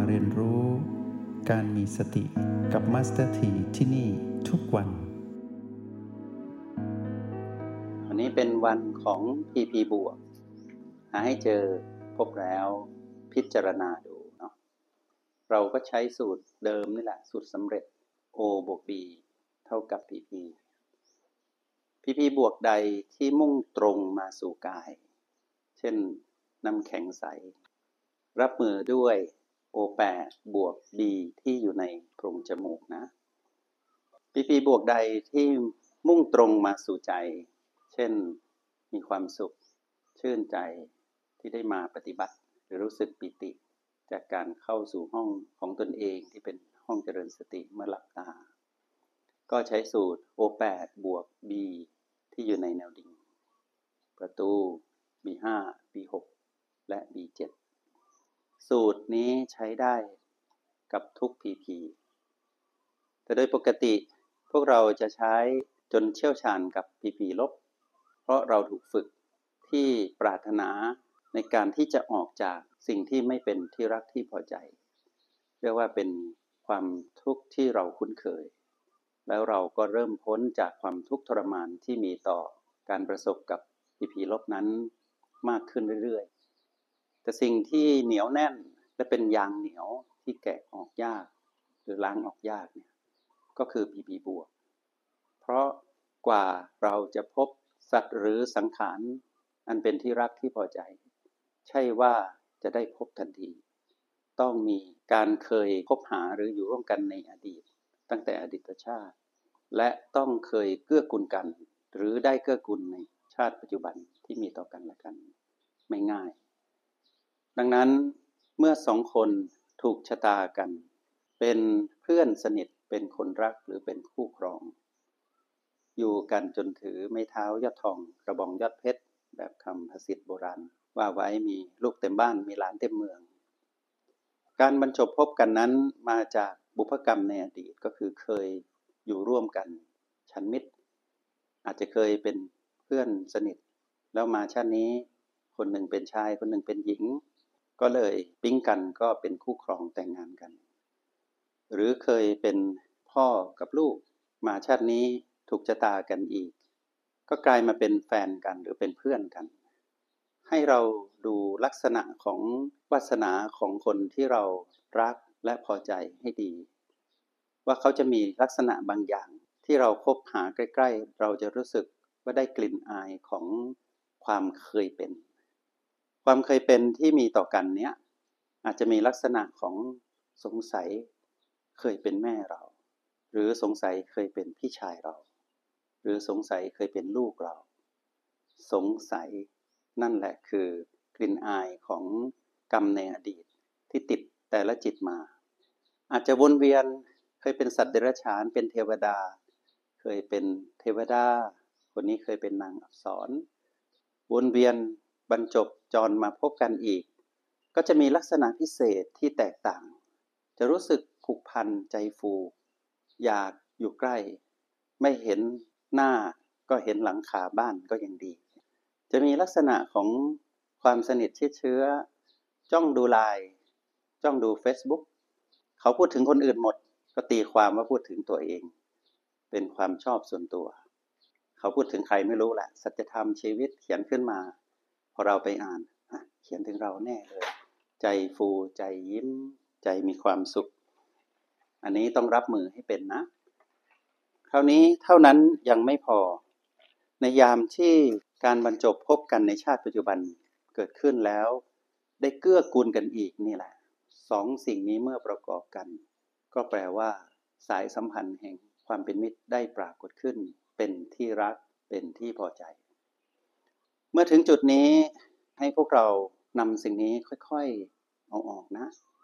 เรียนรู้การมีสติกับมาสเตอร์ทีที่นี่ทุกวันวันนี้เป็นวันของ PP บวกหาให้เจอพบแล้วพิจารณาดูเนาะเราก็ใช้สูตรเดิมนี่แหละสูตรสำเร็จ O บวก B เท่ากับ PP บวกใดที่มุ่งตรงมาสู่กายเช่นน้ำแข็งใสรับมือด้วย O8 บวก B ที่อยู่ในโพรงจมูกนะ PP บวกใดที่มุ่งตรงมาสู่ใจเช่นมีความสุขชื่นใจที่ได้มาปฏิบัติหรือรู้สึกปิติจากการเข้าสู่ห้องของตนเองที่เป็นห้องเจริญสติเมื่อหลับตาก็ใช้สูตร O8 บวก B ที่อยู่ในแนวดิ่งประตู B5 B6 และ B7 สูตรนี้ใช้ได้กับทุก PP แต่โดยปกติพวกเราจะใช้จนเชี่ยวชาญกับ PP ลบเพราะเราถูกฝึกที่ปรารถนาในการที่จะออกจากสิ่งที่ไม่เป็นที่รักที่พอใจเรียกว่าเป็นความทุกข์ที่เราคุ้นเคยแล้วเราก็เริ่มพ้นจากความทุกข์ทรมานที่มีต่อการประสบกับ PP ลบนั้นมากขึ้นเรื่อยๆแต่สิ่งที่เหนียวแน่นและเป็นยางเหนียวที่แกะออกยากหรือล้างออกยากเนี่ยก็คือ PP บวกเพราะกว่าเราจะพบสัตว์หรือสังขารอันเป็นที่รักที่พอใจใช่ว่าจะได้พบทันทีต้องมีการเคยพบหาหรืออยู่ร่วมกันในอดีตตั้งแต่อดีตชาติและต้องเคยเกื้อกูลกันหรือได้เกื้อกูลในชาติปัจจุบันที่มีต่อกันและกันไม่ง่ายดังนั้นเมื่อสองคนถูกชะตากันเป็นเพื่อนสนิทเป็นคนรักหรือเป็นคู่ครองอยู่กันจนถือไม้เท้ายอดทองกระบองยอดเพชรแบบคำภาษิตโบราณว่าไว้มีลูกเต็มบ้านมีหลานเต็มเมืองการบรรจบพบกันนั้นมาจากบุพกรรมในอดีตก็คือเคยอยู่ร่วมกันฉันมิตรอาจจะเคยเป็นเพื่อนสนิทแล้วมาชาตินี้คนหนึ่งเป็นชายคนหนึ่งเป็นหญิงก็เลยปิ๊งกันก็เป็นคู่ครองแต่งงานกันหรือเคยเป็นพ่อกับลูกมาชาตินี้ถูกชะตากันอีกก็กลายมาเป็นแฟนกันหรือเป็นเพื่อนกันให้เราดูลักษณะของวาสนาของคนที่เรารักและพอใจให้ดีว่าเขาจะมีลักษณะบางอย่างที่เราคบหาใกล้ๆเราจะรู้สึกว่าได้กลิ่นอายของความเคยเป็นความเคยเป็นที่มีต่อกันเนี้ยอาจจะมีลักษณะของสงสัยเคยเป็นแม่เราหรือสงสัยเคยเป็นพี่ชายเราหรือสงสัยเคยเป็นลูกเราสงสัยนั่นแหละคือกลิ่นอายของกรรมในอดีตที่ติดแต่ละจิตมาอาจจะวนเวียนเคยเป็นสัตว์เดรัจฉานเป็นเทวดาเคยเป็นเทวดาคนนี้เคยเป็นนางอัปสรวนเวียนบรรจบจรมาพบกันอีกก็จะมีลักษณะพิเศษที่แตกต่างจะรู้สึกผูกพันใจฟูอยากอยู่ใกล้ไม่เห็นหน้าก็เห็นหลังคาบ้านก็ยังดีจะมีลักษณะของความสนิทชิดเชื้อจ้องดูไลน์จ้องดู Facebook เขาพูดถึงคนอื่นหมดก็ตีความว่าพูดถึงตัวเองเป็นความชอบส่วนตัวเขาพูดถึงใครไม่รู้แหละสัจธรรมชีวิตเขียนขึ้นมาพอเราไปอ่านเขียนถึงเราแน่เลยใจฟูใจยิ้มใจมีความสุขอันนี้ต้องรับมือให้เป็นนะคราวนี้เท่านั้นยังไม่พอในยามที่การบรรจบพบกันในชาติปัจจุบันเกิดขึ้นแล้วได้เกื้อกูลกันอีกนี่แหละสองสิ่งนี้เมื่อประกอบกันก็แปลว่าสายสัมพันธ์แห่งความเป็นมิตรได้ปรากฏขึ้นเป็นที่รักเป็นที่พอใจเมื่อถึงจุดนี้ให้พวกเรานำสิ่งนี้ค่อยๆเอาออกนะ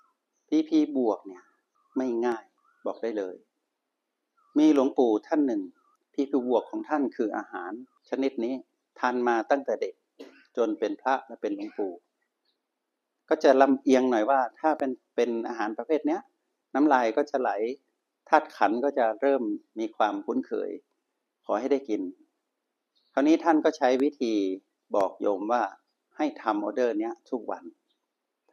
PP บวกเนี่ยไม่ง่ายบอกได้เลยมีหลวงปู่ท่านหนึ่งPP บวกของท่านคืออาหารชนิดนี้ทานมาตั้งแต่เด็กจนเป็นพระและเป็นหลวงปู่ก็จะลำเอียงหน่อยว่าถ้าเป็นอาหารประเภทเนี้ยน้ำลายก็จะไหลธาตุขันธ์ก็จะเริ่มมีความคุ้นเคยขอให้ได้กินคราวนี้ท่านก็ใช้วิธีบอกโยมว่าให้ทำออเดอร์เนี้ยทุกวัน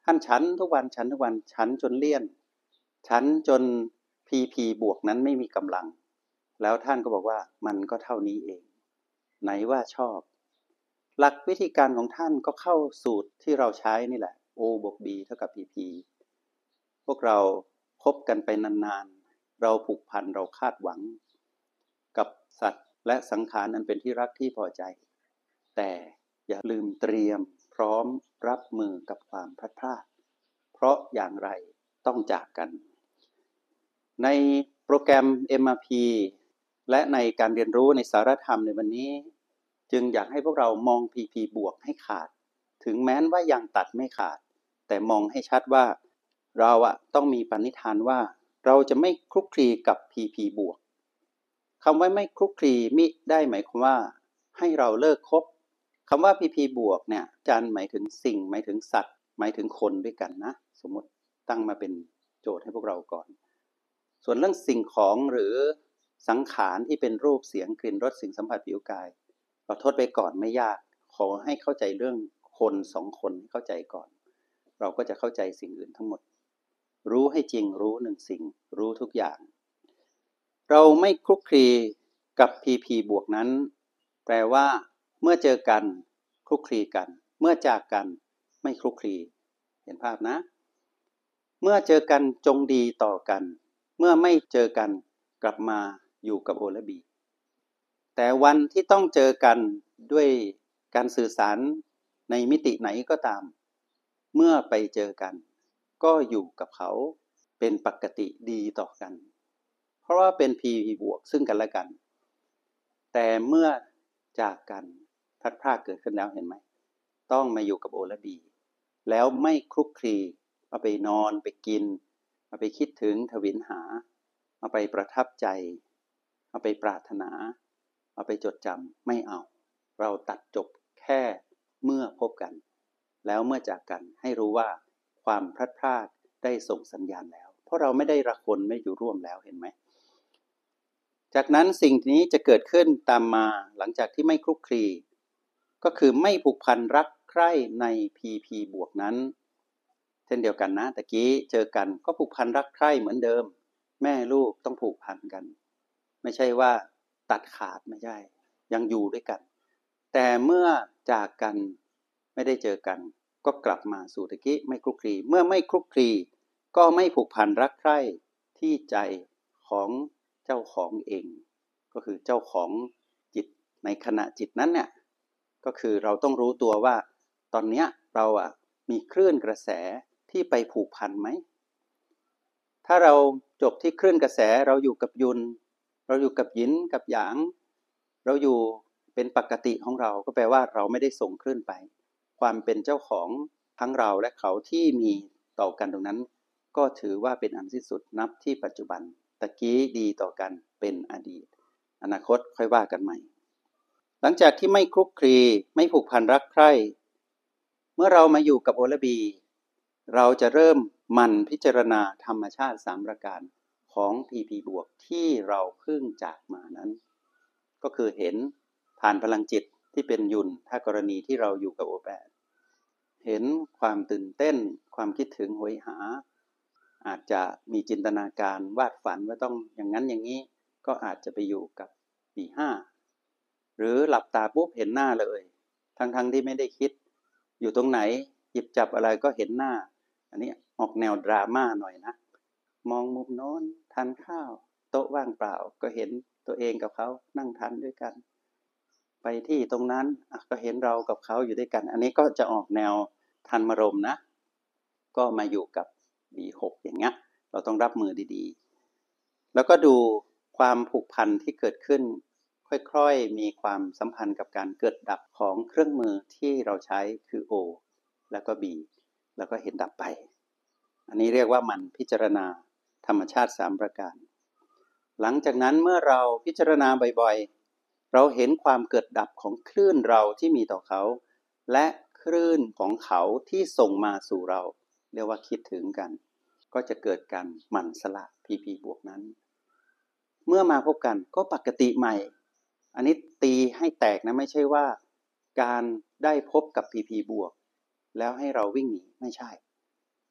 ท่านฉันทุกวันฉันทุกวันฉันจนเลี่ยนฉันจน PP บวกนั้นไม่มีกำลังแล้วท่านก็บอกว่ามันก็เท่านี้เองไหนว่าชอบหลักวิธีการของท่านก็เข้าสูตรที่เราใช้นี่แหละ O บวก B เท่ากับ PP พวกเราคบกันไปนานๆเราผูกพันเราคาดหวังกับสัตว์และสังขารอันเป็นที่รักที่พอใจแต่อย่าลืมเตรียมพร้อมรับมือกับความพลัดพรากเพราะอย่างไรต้องจากกันในโปรแกรม MRP และในการเรียนรู้ในสารธรรมในวันนี้จึงอยากให้พวกเรามอง PP บวกให้ขาดถึงแม้ว่ายังตัดไม่ขาดแต่มองให้ชัดว่าเราต้องมีปณิธานว่าเราจะไม่คลุกคลีกับ PP บวกคำว่าไม่คลุกคลีมิได้หมายความว่าให้เราเลิกคบคำว่า PP บวกเนี่ยอาจารย์หมายถึงสิ่งหมายถึงสัตว์หมายถึงคนด้วยกันนะสมมติตั้งมาเป็นโจทย์ให้พวกเราก่อนส่วนเรื่องสิ่งของหรือสังขารที่เป็นรูปเสียงกลิ่นรสสิ่งสัมผัสผิวกายเราทดไปก่อนไม่ยากขอให้เข้าใจเรื่องคนสองคนเข้าใจก่อนเราก็จะเข้าใจสิ่งอื่นทั้งหมดรู้ให้จริงรู้หนึ่งสิ่งรู้ทุกอย่างเราไม่คลุกคลีกับ PP บวกนั้นแปลว่าเมื่อเจอกันคลุกคลีกันเมื่อจากกันไม่คลุกคลีเห็นภาพนะเมื่อเจอกันจงดีต่อกันเมื่อไม่เจอกันกลับมาอยู่กับโอและบีแต่วันที่ต้องเจอกันด้วยการสื่อสารในมิติไหนก็ตามเมื่อไปเจอกันก็อยู่กับเขาเป็นปกติดีต่อกันเพราะว่าเป็น PP บวกซึ่งกันและกันแต่เมื่อจากกันพลัดพรากเกิดขึ้นแล้วเห็นไหมต้องมาอยู่กับโอและบีแล้วไม่คลุกคลีเอาไปนอนไปกินเอาไปคิดถึงทวินหาเอาไปประทับใจเอาไปปรารถนาเอาไปจดจำไม่เอาเราตัดจบแค่เมื่อพบกันแล้วเมื่อจากกันให้รู้ว่าความพลัดพรากได้ส่งสัญญาณแล้วเพราะเราไม่ได้รักคนไม่อยู่ร่วมแล้วเห็นไหมจากนั้นสิ่งนี้จะเกิดขึ้นตามมาหลังจากที่ไม่คลุกคลีก็คือไม่ผูกพันรักใคร่ใน PP บวกนั้นเช่นเดียวกันนะตะกี้เจอกันก็ผูกพันรักใคร่เหมือนเดิมแม่ลูกต้องผูกพันกันไม่ใช่ว่าตัดขาดไม่ใช่ยังอยู่ด้วยกันแต่เมื่อจากกันไม่ได้เจอกันก็กลับมาสู่ตะกี้ไม่คลุกคลีเมื่อไม่คลุกคลีก็ไม่ผูกพันรักใคร่ที่ใจของเจ้าของเองก็คือเจ้าของจิตในขณะจิตนั้นเนี่ยก็คือเราต้องรู้ตัวว่าตอนนี้เรามีคลื่นกระแสที่ไปผูกพันไหมถ้าเราจบที่คลื่นกระแสเราอยู่กับยุนเราอยู่กับหยินกับหยางเราอยู่เป็นปกติของเราก็แปลว่าเราไม่ได้ส่งคลื่นไปความเป็นเจ้าของทั้งเราและเขาที่มีต่อกันตรงนั้นก็ถือว่าเป็นอันสิ้นสุดนับที่ปัจจุบันตะกี้ดีต่อกันเป็นอดีตอนาคตค่อยว่ากันใหม่หลังจากที่ไม่คลุกคลีไม่ผูกพันรักใคร่เมื่อเรามาอยู่กับโอและบีเราจะเริ่มหมั่นพิจารณาธรรมชาติ3ประการของ PP บวกที่เราเพิ่งจากมานั้นก็คือเห็นผ่านพลังจิตที่เป็นยุนถ้ากรณีที่เราอยู่กับโอแปดเห็นความตื่นเต้นความคิดถึงโหยหาอาจจะมีจินตนาการวาดฝันว่าต้องอย่างนั้นอย่างนี้ก็อาจจะไปอยู่กับ B5 หรือหลับตาปุ๊บเห็นหน้าเลยทั้งที่ไม่ได้คิดอยู่ตรงไหนหยิบจับอะไรก็เห็นหน้าอันนี้ออกแนวดราม่าหน่อยนะมองมุมโน้นทานข้าวโต๊ะว่างเปล่าก็เห็นตัวเองกับเขานั่งทานด้วยกันไปที่ตรงนั้นก็เห็นเรากับเขาอยู่ด้วยกันอันนี้ก็จะออกแนวทันมารมนะก็มาอยู่กับ B6 อย่างเงี้ยเราต้องรับมือดีๆแล้วก็ดูความผูกพันที่เกิดขึ้นค่อยๆมีความสัมพันธ์กับการเกิดดับของเครื่องมือที่เราใช้คือ O แล้วก็ B แล้วก็เห็นดับไปอันนี้เรียกว่ามันพิจารณาธรรมชาติ3ประการหลังจากนั้นเมื่อเราพิจารณาบ่อยๆเราเห็นความเกิดดับของคลื่นเราที่มีต่อเขาและคลื่นของเขาที่ส่งมาสู่เราเรียกว่าคิดถึงกันก็จะเกิดการหมั่นสละ PP บวกนั้นเมื่อมาพบกันก็ปกติใหม่อันนี้ตีให้แตกนะไม่ใช่ว่าการได้พบกับ PP บวกแล้วให้เราวิ่งหนีไม่ใช่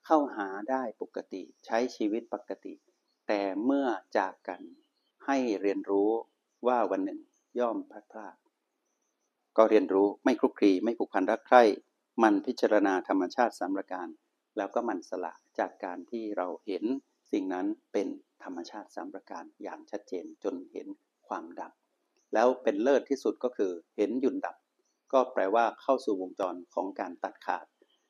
เข้าหาได้ปกติใช้ชีวิตปกติแต่เมื่อจากกันให้เรียนรู้ว่าวันหนึ่งย่อมพลัดพรากก็เรียนรู้ไม่คลุกคลีไม่ผูกพันรักใคร่มันพิจารณาธรรมชาติ3ประการแล้วก็มันสละจากการที่เราเห็นสิ่งนั้นเป็นธรรมชาติ3ประการอย่างชัดเจนจนเห็นความดับแล้วเป็นเลิศที่สุดก็คือเห็นหยุดดับก็แปลว่าเข้าสู่วงจรของการตัดขาด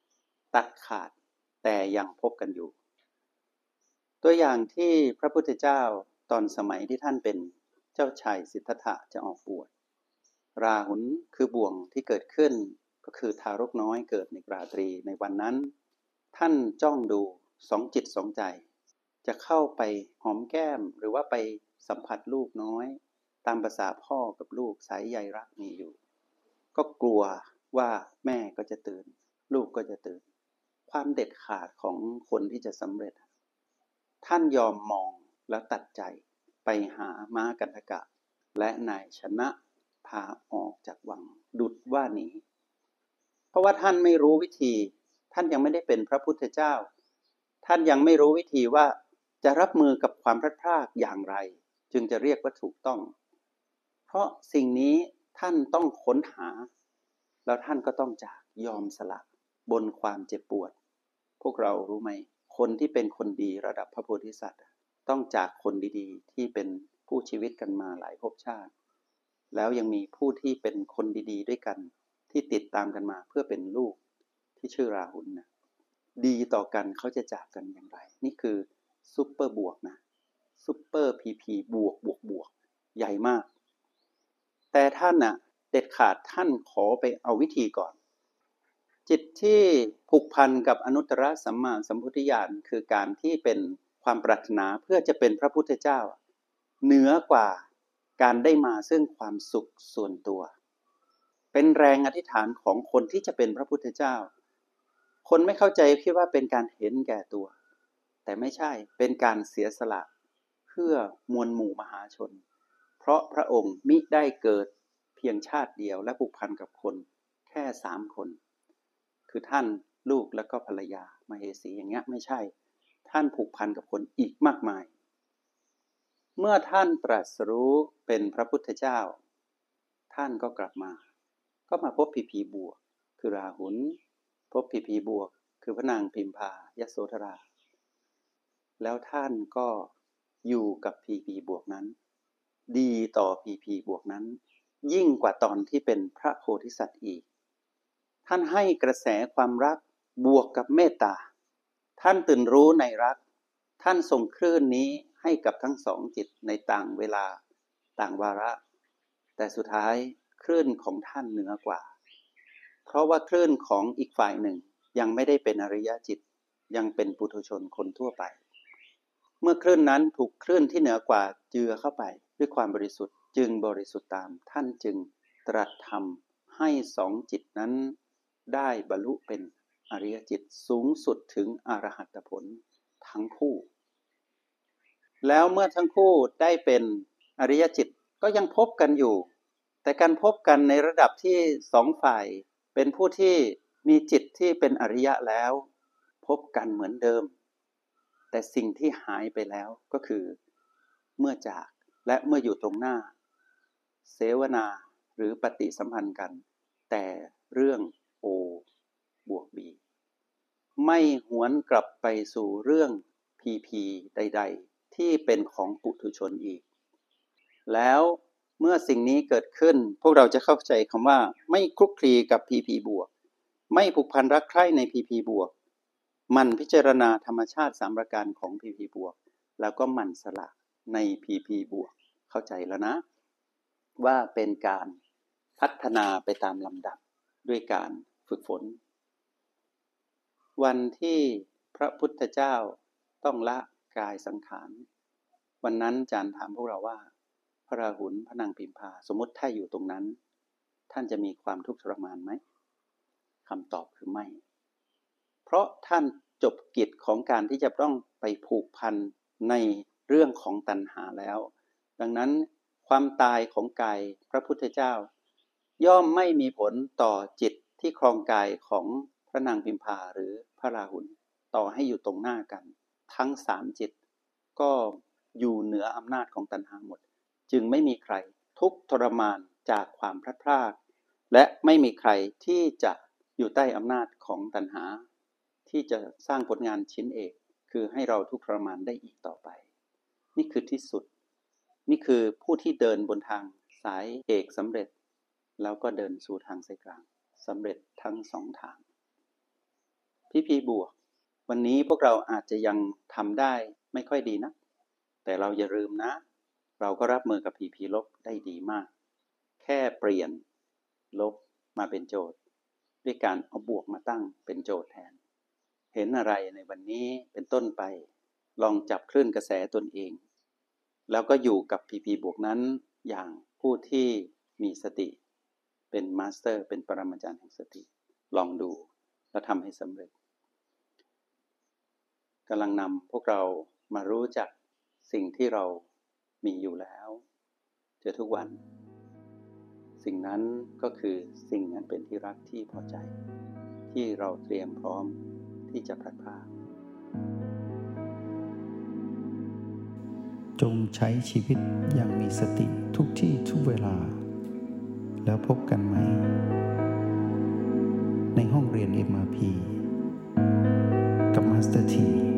แต่ยังพบกันอยู่ตัวอย่างที่พระพุทธเจ้าตอนสมัยที่ท่านเป็นเจ้าชายสิทธัตถะจะออกบวชราหุลคือบ่วงที่เกิดขึ้นก็คือทารกน้อยเกิดในราตรีในวันนั้นท่านจ้องดูสองจิตสองใจจะเข้าไปหอมแก้มหรือว่าไปสัมผัสลูกน้อยตามภาษาพ่อกับลูกสายใยรักมีอยู่ก็กลัวว่าแม่ก็จะตื่นลูกก็จะตื่นความเด็ดขาดของคนที่จะสำเร็จท่านยอมมองแล้วตัดใจไปหาม้ากันทกะและนายชนะพาออกจากวังดุจว่าหนีเพราะว่าท่านไม่รู้วิธีท่านยังไม่ได้เป็นพระพุทธเจ้าท่านยังไม่รู้วิธีว่าจะรับมือกับความพลัดพรากอย่างไรจึงจะเรียกว่าถูกต้องเพราะสิ่งนี้ท่านต้องค้นหาแล้วท่านก็ต้องจากยอมสละบนความเจ็บปวดพวกเรารู้ไหมคนที่เป็นคนดีระดับพระโพธิสัตว์ต้องจากคนดีๆที่เป็นผู้ชีวิตกันมาหลายภพชาติแล้วยังมีผู้ที่เป็นคนดีๆด้วยกันที่ติดตามกันมาเพื่อเป็นลูกที่ชื่อราหุลนะดีต่อกันเขาจะจากกันอย่างไรนี่คือซุปเปอร์บวกนะซุปเปอร์พีพีบวกใหญ่มากแต่ท่านน่ะเด็ดขาดท่านขอไปเอาวิธีก่อนจิตที่ผูกพันกับอนุตตรสัมมาสัมพุทธญาณคือการที่เป็นความปรารถนาเพื่อจะเป็นพระพุทธเจ้าเหนือกว่าการได้มาซึ่งความสุขส่วนตัวเป็นแรงอธิษฐานของคนที่จะเป็นพระพุทธเจ้าคนไม่เข้าใจคิดว่าเป็นการเห็นแก่ตัวแต่ไม่ใช่เป็นการเสียสละเพื่อมวลหมู่มหาชนเพราะพระองค์มิได้เกิดเพียงชาติเดียวและผูกพันกับคนแค่3คนคือท่านลูกแล้วก็ภรรยามเหสีอย่างเงี้ยไม่ใช่ท่านผูกพันกับคนอีกมากมายเมื่อท่านตรัสรู้เป็นพระพุทธเจ้าท่านก็กลับมาพบพีบวกคือราหุลพบพีบวกคือพระนางพิมพายโสธราแล้วท่านก็อยู่กับพีบวกนั้นดีต่อพีบวกนั้นยิ่งกว่าตอนที่เป็นพระโพธิสัตว์อีกท่านให้กระแสความรักบวกกับเมตตาท่านตื่นรู้ในรักท่านส่งคลื่นนี้ให้กับทั้งสองจิตในต่างเวลาต่างวาระแต่สุดท้ายคลื่นของท่านเหนือกว่าเพราะว่าคลื่นของอีกฝ่ายหนึ่งยังไม่ได้เป็นอริยจิตยังเป็นปุถุชนคนทั่วไปเมื่อคลื่นนั้นถูกคลื่นที่เหนือกว่าเจือเข้าไปด้วยความบริสุทธิ์จึงบริสุทธิ์ตามท่านจึงตรัสธรรมให้สองจิตนั้นได้บรรลุเป็นอริยจิตสูงสุดถึงอรหัตผลทั้งคู่แล้วเมื่อทั้งคู่ได้เป็นอริยจิตก็ยังพบกันอยู่แต่การพบกันในระดับที่สองฝ่ายเป็นผู้ที่มีจิตที่เป็นอริยะแล้วพบกันเหมือนเดิมแต่สิ่งที่หายไปแล้วก็คือเมื่อจากและเมื่ออยู่ตรงหน้าเสวนาหรือปฏิสัมพันธ์กันแต่เรื่อง O บวก B ไม่หวนกลับไปสู่เรื่อง PP ใดๆที่เป็นของปุถุชนอีกแล้วเมื่อสิ่งนี้เกิดขึ้นพวกเราจะเข้าใจคำว่าไม่คลุกคลีกับ PP บวกไม่ผูกพันรักใคร่ใน PP บวกมันพิจารณาธรรมชาติ3ประการของ PP บวกแล้วก็มันสละใน PP บวกเข้าใจแล้วนะว่าเป็นการพัฒนาไปตามลำดับด้วยการฝึกฝนวันที่พระพุทธเจ้าต้องละกายสังขารวันนั้นอาจารย์ถามพวกเราว่าพระราหุลพระนางพิมพาสมมติถ้าอยู่ตรงนั้นท่านจะมีความทุกข์ทรมานไหมคำตอบคือไม่เพราะท่านจบกิจของการที่จะต้องไปผูกพันในเรื่องของตัณหาแล้วดังนั้นความตายของกายพระพุทธเจ้าย่อมไม่มีผลต่อจิตที่ครองกายของพระนางพิมพาหรือพระราหุลต่อให้อยู่ตรงหน้ากันทั้ง3จิตก็อยู่เหนืออำนาจของตัณหาหมดจึงไม่มีใครทุกข์ทรมานจากความพลัดพรากและไม่มีใครที่จะอยู่ใต้อำนาจของตัณหาที่จะสร้างผลงานชิ้นเอกคือให้เราทุกข์ทรมานได้อีกต่อไปนี่คือที่สุดนี่คือผู้ที่เดินบนทางสายเอกสำเร็จแล้วก็เดินสู่ทางสายกลางสำเร็จทั้งสองทางพีบวกวันนี้พวกเราอาจจะยังทำได้ไม่ค่อยดีนะแต่เราอย่าลืมนะเราก็รับมือกับพีลบได้ดีมากแค่เปลี่ยนลบมาเป็นโจทย์ด้วยการเอาบวกมาตั้งเป็นโจทย์แทนเห็นอะไรในวันนี้เป็นต้นไปลองจับคลื่นกระแสตนเองแล้วก็อยู่กับพีบวกนั้นอย่างผู้ที่มีสติเป็นมาสเตอร์เป็นปรมาจารย์แห่งสติลองดูแล้วทำให้สำเร็จกำลังนำพวกเรามารู้จักสิ่งที่เรามีอยู่แล้วเจอทุกวันสิ่งนั้นก็คือสิ่งนั้นเป็นที่รักที่พอใจที่เราเตรียมพร้อมที่จะพลัดพรากจงใช้ชีวิตอย่างมีสติทุกที่ทุกเวลาแล้วพบกันไหมในห้องเรียน MRP กับมาสเตอร์ที